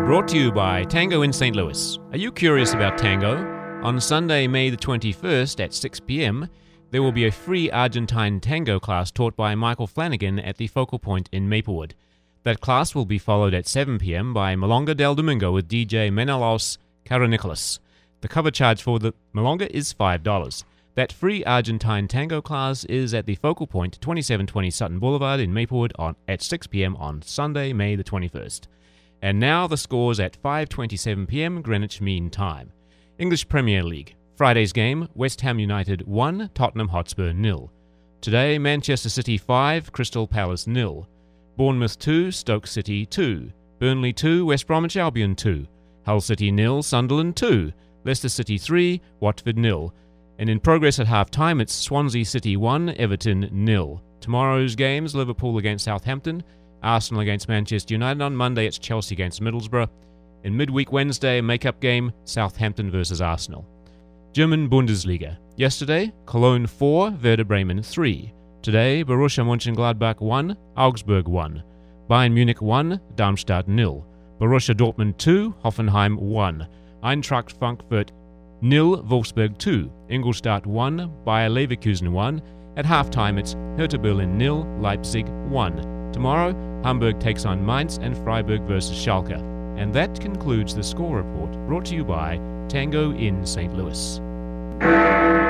Brought to you by Tango in St. Louis. Are you curious about tango? On Sunday, May the 21st at 6 p.m., there will be a free Argentine tango class taught by Michael Flanagan at the Focal Point in Maplewood. That class will be followed at 7 p.m. by Milonga del Domingo with DJ Menelaos Karanicolas. The cover charge for the Milonga is $5. That free Argentine tango class is at the Focal Point, 2720 Sutton Boulevard in Maplewood at 6 p.m. on Sunday, May the 21st. And now the scores at 5:27 p.m. Greenwich Mean Time. English Premier League. Friday's game, West Ham United 1, Tottenham Hotspur 0. Today, Manchester City 5, Crystal Palace 0. Bournemouth 2, Stoke City 2. Burnley 2, West Bromwich Albion 2. Hull City 0, Sunderland 2. Leicester City 3, Watford 0. And in progress at half-time, it's Swansea City 1, Everton 0. Tomorrow's games, Liverpool against Southampton, Arsenal against Manchester United. On Monday, it's Chelsea against Middlesbrough. In midweek Wednesday, a make-up game, Southampton versus Arsenal. German Bundesliga. Yesterday, Cologne 4, Werder Bremen 3. Today, Borussia Mönchengladbach 1, Augsburg 1. Bayern Munich 1, Darmstadt 0. Borussia Dortmund 2, Hoffenheim 1. Eintracht Frankfurt 0, Wolfsburg 2. Ingolstadt 1, Bayer Leverkusen 1. At halftime, it's Hertha Berlin 0, Leipzig 1. Tomorrow, Hamburg takes on Mainz and Freiburg versus Schalke. And that concludes the score report brought to you by Tango in St. Louis.